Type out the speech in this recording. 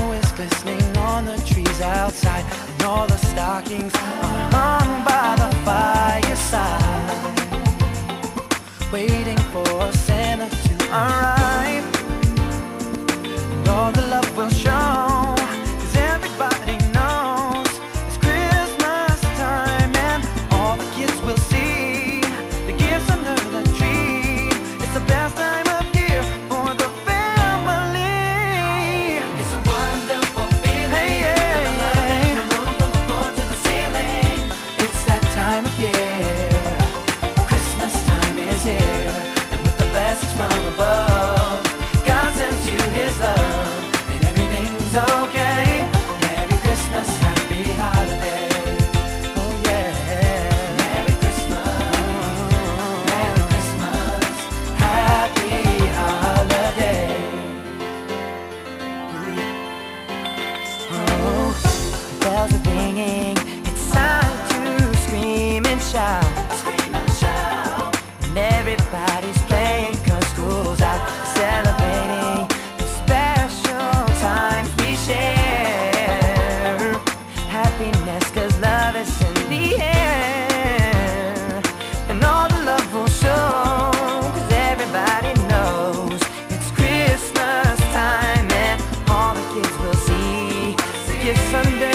snow is glistening on the trees outside, and all the stockings are hung by the fireside, waiting for Santa to arrive. And all the love will show, 'cause everybody knows it's Christmas time, and all the kids will see the gifts under the tree. It's the best time of year for the family. It's a wonderful feeling. Hey, yeah, yeah. The moon from the floor to the ceiling. It's that time of year. Christmas time is here, and with the blessings from above, God sends you His love, and everything's okay. Merry Christmas, happy holiday. Oh yeah. Merry Christmas, Merry Christmas, happy holiday. Oh, bells are ringing, it's time to scream and shout. And everybody's playing 'cause school's out, celebrating the special times we share. Happiness 'cause love is in the air, and all the love will show, 'cause everybody knows it's Christmas time, and all the kids will see the gifts under